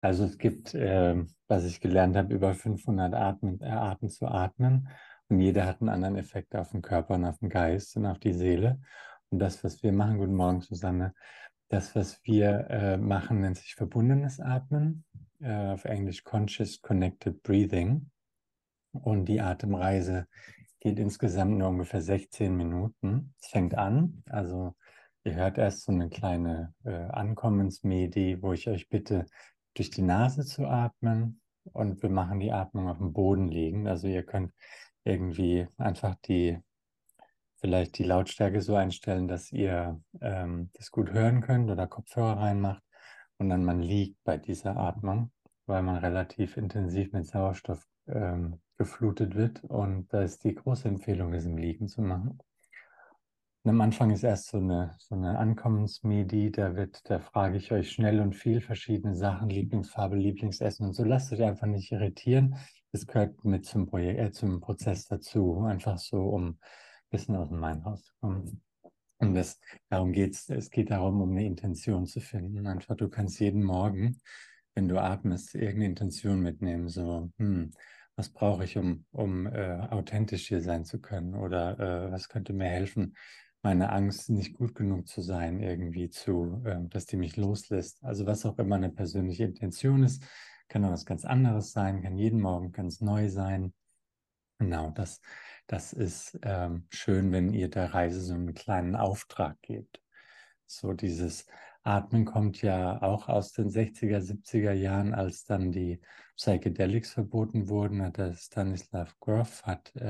Also es gibt, was ich gelernt habe, über 500 Arten zu atmen und jeder hat einen anderen Effekt auf den Körper und auf den Geist und auf die Seele. Und das, was wir machen, guten Morgen, Susanne, das, was wir machen, nennt sich verbundenes Atmen, auf Englisch Conscious Connected Breathing. Und die Atemreise geht insgesamt nur ungefähr 16 Minuten. Es fängt an, also ihr hört erst so eine kleine Ankommensmedi, wo ich euch bitte, durch die Nase zu atmen und wir machen die Atmung auf dem Boden liegen. Also ihr könnt irgendwie einfach vielleicht die Lautstärke so einstellen, dass ihr das gut hören könnt oder Kopfhörer reinmacht und dann man liegt bei dieser Atmung, weil man relativ intensiv mit Sauerstoff geflutet wird und da ist die große Empfehlung, das im Liegen zu machen. Und am Anfang ist erst so eine Ankommensmedi, da frage ich euch schnell und viel verschiedene Sachen, Lieblingsfarbe, Lieblingsessen und so. Lasst euch einfach nicht irritieren. Das gehört mit zum Prozess dazu, einfach so, um ein bisschen aus dem Mind rauszukommen. Und darum geht's. Es geht darum, um eine Intention zu finden. Einfach, du kannst jeden Morgen, wenn du atmest, irgendeine Intention mitnehmen. So, was brauche ich, um authentisch hier sein zu können? Oder was könnte mir helfen, meine Angst, nicht gut genug zu sein, irgendwie dass die mich loslässt. Also was auch immer eine persönliche Intention ist, kann auch was ganz anderes sein, kann jeden Morgen ganz neu sein. Genau, das ist schön, wenn ihr der Reise so einen kleinen Auftrag gebt. So dieses Atmen kommt ja auch aus den 60er, 70er Jahren, als dann die Psychedelics verboten wurden, hat der Stanislav Grof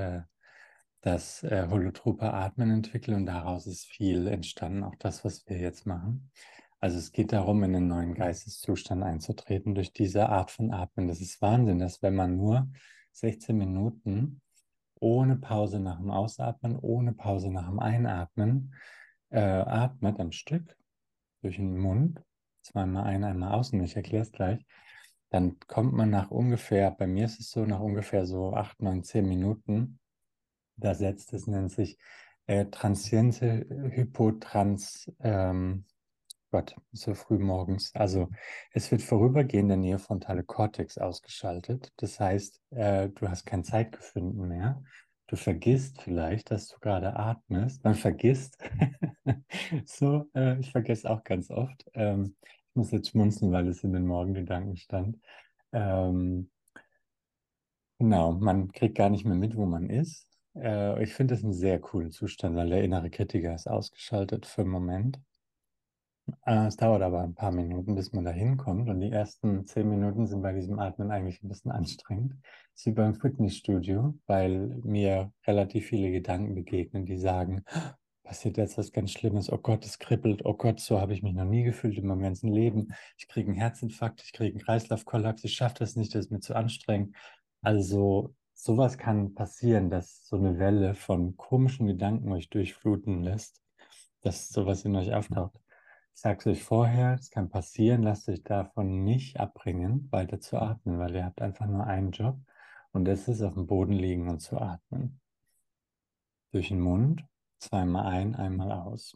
das holotrope Atmen entwickelt und daraus ist viel entstanden, auch das, was wir jetzt machen. Also es geht darum, in einen neuen Geisteszustand einzutreten durch diese Art von Atmen. Das ist Wahnsinn, dass wenn man nur 16 Minuten ohne Pause nach dem Ausatmen, ohne Pause nach dem Einatmen, atmet am Stück durch den Mund, zweimal ein, einmal aus, und ich erkläre es gleich, dann kommt man nach ungefähr, bei mir ist es so, nach ungefähr so 8, 9, 10 Minuten, da setzt es, nennt sich transiente Hypotrans, Gott, so früh morgens. Also es wird vorübergehend der neofrontale Kortex ausgeschaltet. Das heißt, du hast kein Zeitgefühl mehr. Du vergisst vielleicht, dass du gerade atmest. Man vergisst. Ich vergesse auch ganz oft. Ich muss jetzt schmunzeln, weil es in den Morgengedanken stand. Ähm, genau, man kriegt gar nicht mehr mit, wo man ist. Ich finde das einen sehr coolen Zustand, weil der innere Kritiker ist ausgeschaltet für einen Moment. Es dauert aber ein paar Minuten, bis man da hinkommt. Und die ersten 10 Minuten sind bei diesem Atmen eigentlich ein bisschen anstrengend. Das ist wie beim Fitnessstudio, weil mir relativ viele Gedanken begegnen, die sagen, passiert jetzt was ganz Schlimmes, oh Gott, es kribbelt, oh Gott, so habe ich mich noch nie gefühlt in meinem ganzen Leben. Ich kriege einen Herzinfarkt, ich kriege einen Kreislaufkollaps, ich schaffe das nicht, das ist mir zu anstrengend. Also sowas kann passieren, dass so eine Welle von komischen Gedanken euch durchfluten lässt, dass sowas in euch auftaucht. Ich sage es euch vorher, es kann passieren, lasst euch davon nicht abbringen, weiter zu atmen, weil ihr habt einfach nur einen Job und das ist auf dem Boden liegen und zu atmen. Durch den Mund, zweimal ein, einmal aus.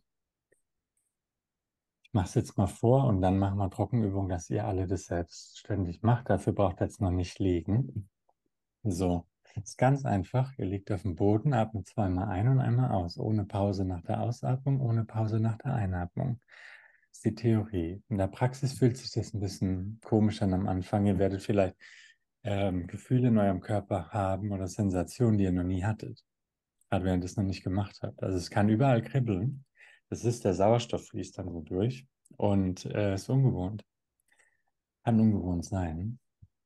Ich mache es jetzt mal vor und dann machen wir Trockenübungen, dass ihr alle das selbstständig macht. Dafür braucht ihr jetzt noch nicht liegen. So, ist ganz einfach. Ihr liegt auf dem Boden, atmet zweimal ein und einmal aus. Ohne Pause nach der Ausatmung, ohne Pause nach der Einatmung. Das ist die Theorie. In der Praxis fühlt sich das ein bisschen komisch an am Anfang. Ihr werdet vielleicht Gefühle in eurem Körper haben oder Sensationen, die ihr noch nie hattet, gerade wenn ihr das noch nicht gemacht habt. Also es kann überall kribbeln. Das ist, der Sauerstoff fließt dann so durch und ist ungewohnt. Kann ungewohnt sein.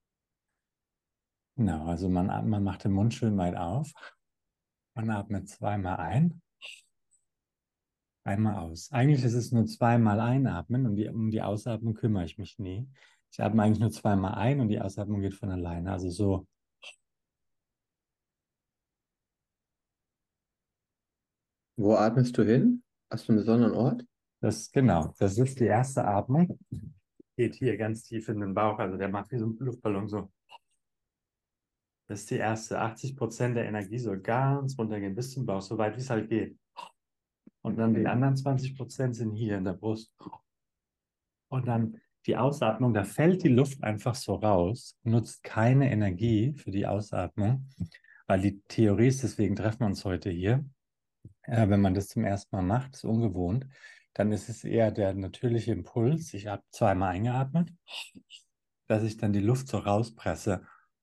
Genau, also man macht den Mund schön weit auf. Man atmet zweimal ein, einmal aus. Eigentlich ist es nur zweimal einatmen und um die Ausatmung kümmere ich mich nie. Ich atme eigentlich nur zweimal ein und die Ausatmung geht von alleine. Also so, Wo atmest du hin? Hast du einen besonderen Ort? genau, das ist die erste Atmung. Geht hier ganz tief in den Bauch, also der macht wie so ein Luftballon so. Das ist die erste. 80% der Energie soll ganz runtergehen bis zum Bauch, so weit wie es halt geht. Und dann die anderen 20% sind hier in der Brust. Und dann Die Ausatmung, da fällt die Luft einfach so raus, nutzt keine Energie für die Ausatmung, weil die Theorie ist, deswegen treffen wir uns heute hier. Wenn man das zum ersten Mal macht, ist ungewohnt, dann ist es eher der natürliche Impuls. Ich habe zweimal eingeatmet, dass ich dann die Luft so rauspresse.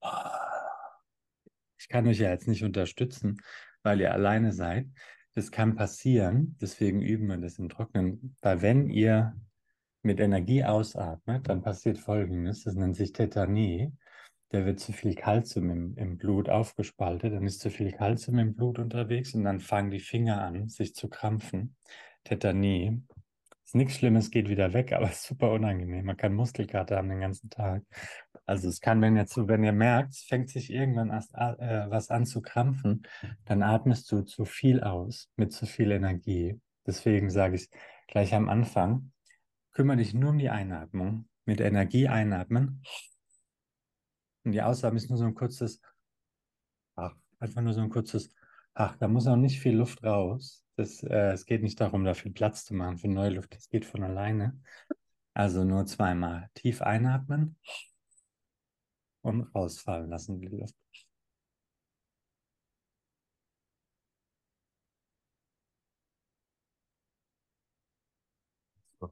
Ich kann euch ja jetzt nicht unterstützen, weil ihr alleine seid. Das kann passieren, deswegen üben wir das im Trocknen. Weil wenn ihr mit Energie ausatmet, dann passiert Folgendes, das nennt sich Tetanie. Da wird zu viel Kalzium im Blut aufgespaltet, dann ist zu viel Kalzium im Blut unterwegs und dann fangen die Finger an, sich zu krampfen. Tetanie. Ist nichts Schlimmes, geht wieder weg, aber ist super unangenehm. Man kann Muskelkater haben den ganzen Tag. Also es kann, wenn ihr merkt, es fängt sich irgendwann erst, was an zu krampfen, dann atmest du zu viel aus, mit zu viel Energie. Deswegen sage ich gleich am Anfang, kümmere dich nur um die Einatmung. Mit Energie einatmen. Und die Ausatmung ist nur so ein kurzes Ach, einfach nur so ein kurzes Ach. Da muss auch nicht viel Luft raus. Es geht nicht darum, da viel Platz zu machen für neue Luft. Das geht von alleine. Also nur zweimal tief einatmen und rausfallen lassen die Luft. So.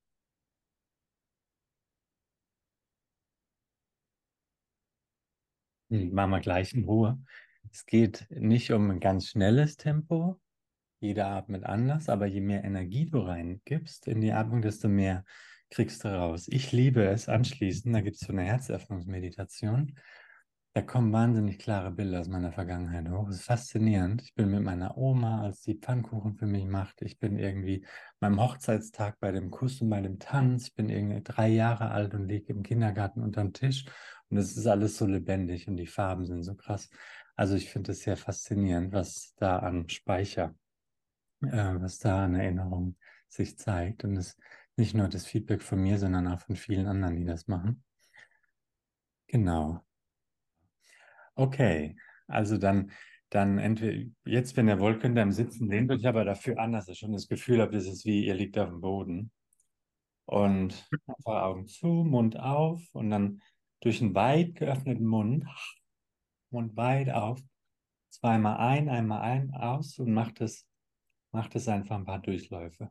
Machen wir gleich in Ruhe. Es geht nicht um ein ganz schnelles Tempo. Jeder atmet anders, aber je mehr Energie du reingibst in die Atmung, desto mehr kriegst du raus. Ich liebe es anschließend, da gibt es so eine Herzöffnungsmeditation. Da kommen wahnsinnig klare Bilder aus meiner Vergangenheit hoch. Es ist faszinierend. Ich bin mit meiner Oma, als die Pfannkuchen für mich macht. Ich bin irgendwie beim Hochzeitstag bei dem Kuss und bei dem Tanz. Ich bin irgendwie 3 Jahre alt und liege im Kindergarten unterm Tisch. Und es ist alles so lebendig und die Farben sind so krass. Also ich finde es sehr faszinierend, was da an Speicher was da an Erinnerung sich zeigt. Und es ist nicht nur das Feedback von mir, sondern auch von vielen anderen, die das machen. Genau. Okay. Also dann entweder jetzt, wenn ihr wollt, könnt ihr im Sitzen lehnt euch aber dafür an, dass ihr schon das Gefühl habt, es ist wie ihr liegt auf dem Boden. Und einfach Augen zu, Mund auf und dann durch einen weit geöffneten Mund weit auf, einmal ein, aus und macht es einfach ein paar Durchläufe.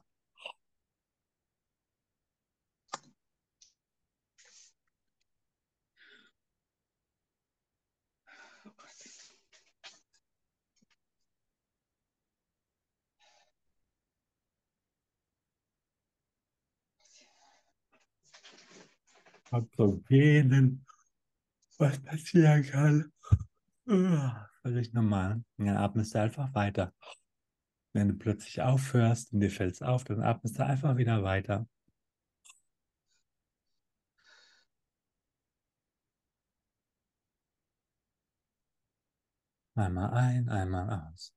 Absorbieren, was passieren kann. Völlig normal. Und dann atmest du einfach weiter. Wenn du plötzlich aufhörst und dir fällt es auf, dann atmest du einfach wieder weiter. Einmal ein, einmal aus.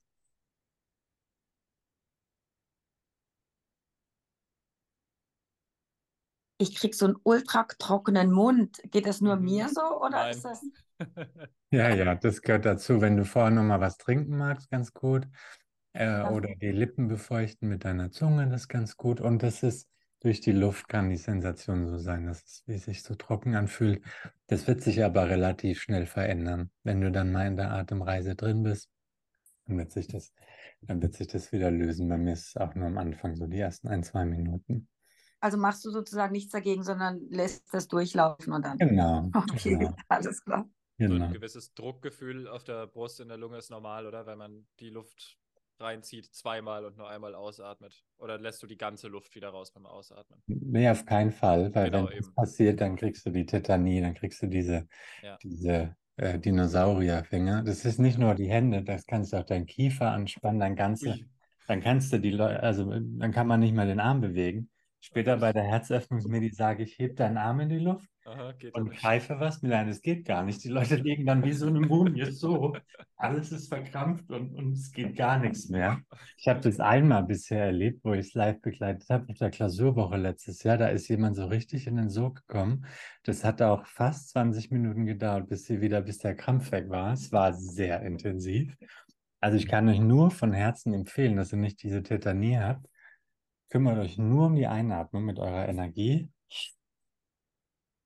Ich krieg so einen ultra trockenen Mund. Geht das nur mir Mhm. so oder Nein. ist das? Ja, ja, das gehört dazu. Wenn du vorher noch mal was trinken magst, ganz gut. Oder die Lippen befeuchten mit deiner Zunge, das ist ganz gut. Und das ist durch die Luft kann die Sensation so sein, dass es wie sich so trocken anfühlt. Das wird sich aber relativ schnell verändern. Wenn du dann mal in der Atemreise drin bist, dann wird sich das wieder lösen. Bei mir ist es auch nur am Anfang, so die ersten 1, 2 Minuten. Also machst du sozusagen nichts dagegen, sondern lässt das durchlaufen und dann. Genau, Okay, genau, alles klar. So ein genau. gewisses Druckgefühl auf der Brust in der Lunge ist normal, oder? Wenn man die Luft reinzieht, zweimal und nur einmal ausatmet. Oder lässt du die ganze Luft wieder raus beim Ausatmen? Nee, auf keinen Fall, weil wenn Genau, das eben. passiert, dann kriegst du die Tetanie, dann kriegst du Ja. diese Dinosaurierfinger. Das ist nicht Ja. nur die Hände, das kannst du auch deinen Kiefer anspannen, Ui. dann kannst du die Leute, also dann kann man nicht mehr den Arm bewegen. Oh Später bei Gott. der Herzöffnungsmedi sage ich, heb deinen Arm in die Luft Aha, geht dann und nicht. greife was mit ein. Das geht gar nicht. Die Leute liegen dann wie so eine Mumie so. Alles ist verkrampft und es geht gar nichts mehr. Ich habe das einmal bisher erlebt, wo ich es live begleitet habe, auf der Klausurwoche letztes Jahr. Da ist jemand so richtig in den Sog gekommen. Das hat auch fast 20 Minuten gedauert, bis der Krampf weg war. Es war sehr intensiv. Also ich kann euch nur von Herzen empfehlen, dass ihr nicht diese Tetanie habt. Kümmert euch nur um die Einatmung mit eurer Energie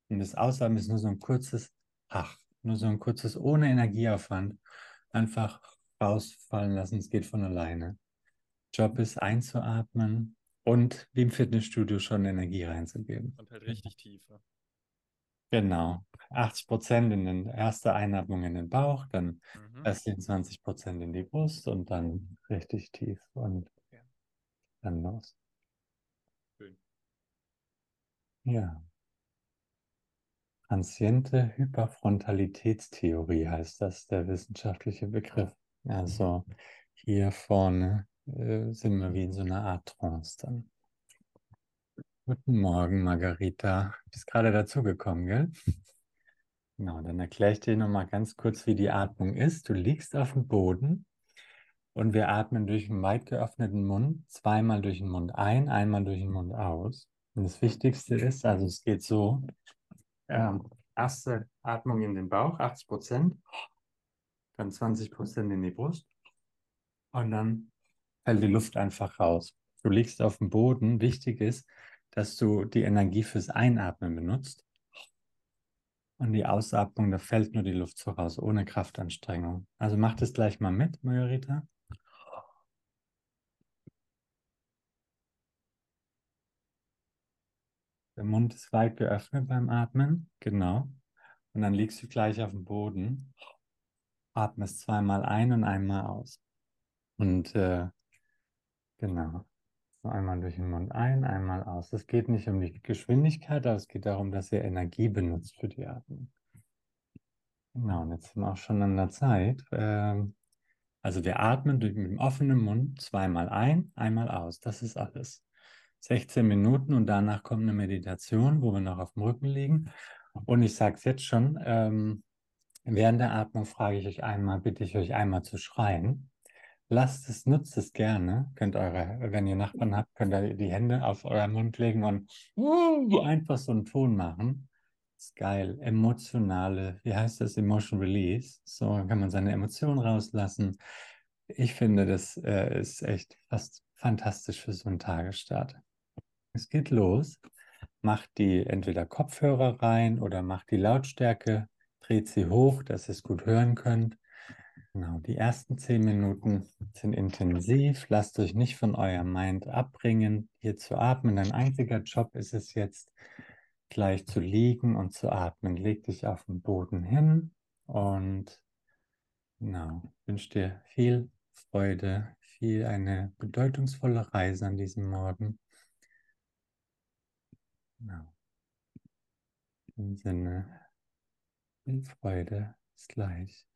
Und das Ausatmen ist nur so ein kurzes Ach, nur so ein kurzes, ohne Energieaufwand. Einfach rausfallen lassen, es geht von alleine. Job ist einzuatmen und wie im Fitnessstudio schon Energie reinzugeben. Und halt richtig tief. Ne? Genau. 80% in den erste Einatmung in den Bauch, dann Mhm. restlichen 20% in die Brust und dann richtig tief und Ja. dann los. Schön. Ja. Transiente Hyperfrontalitätstheorie heißt das, der wissenschaftliche Begriff. Also hier vorne sind wir wie in so einer Art Trance dann. Guten Morgen, Margarita. Bist gerade dazugekommen, gell? Genau, dann erkläre ich dir nochmal ganz kurz, wie die Atmung ist. Du liegst auf dem Boden und wir atmen durch einen weit geöffneten Mund, zweimal durch den Mund ein, einmal durch den Mund aus. Und das Wichtigste ist, also es geht so, erste Atmung in den Bauch, 80%, dann 20% in die Brust und dann fällt die Luft einfach raus. Du liegst auf dem Boden. Wichtig ist, dass du die Energie fürs Einatmen benutzt. Und die Ausatmung, da fällt nur die Luft so raus, ohne Kraftanstrengung. Also mach das gleich mal mit, Margarita. Der Mund ist weit geöffnet beim Atmen. Genau. Und dann liegst du gleich auf dem Boden, atmest zweimal ein und einmal aus. Und genau. So einmal durch den Mund ein, einmal aus. Es geht nicht um die Geschwindigkeit, aber es geht darum, dass ihr Energie benutzt für die Atmung. Genau, und jetzt sind wir auch schon an der Zeit. Also wir atmen mit dem offenen Mund zweimal ein, einmal aus. Das ist alles. 16 Minuten und danach kommt eine Meditation, wo wir noch auf dem Rücken liegen. Und ich sage es jetzt schon, während der Atmung bitte ich euch einmal zu schreien. Nutzt es gerne. Wenn ihr Nachbarn habt, könnt ihr die Hände auf euren Mund legen und einfach so einen Ton machen. Das ist geil. Wie heißt das? Emotion Release. So kann man seine Emotionen rauslassen. Ich finde, das ist echt fast fantastisch für so einen Tagesstart. Es geht los. Macht die entweder Kopfhörer rein oder macht die Lautstärke, dreht sie hoch, dass ihr es gut hören könnt. Genau, die ersten 10 Minuten sind intensiv. Lasst euch nicht von eurem Mind abbringen, hier zu atmen. Dein einziger Job ist es jetzt, gleich zu liegen und zu atmen. Leg dich auf den Boden hin und genau, wünsche dir viel Freude, eine bedeutungsvolle Reise an diesem Morgen. Genau. In dem Sinne, viel Freude. Bis gleich.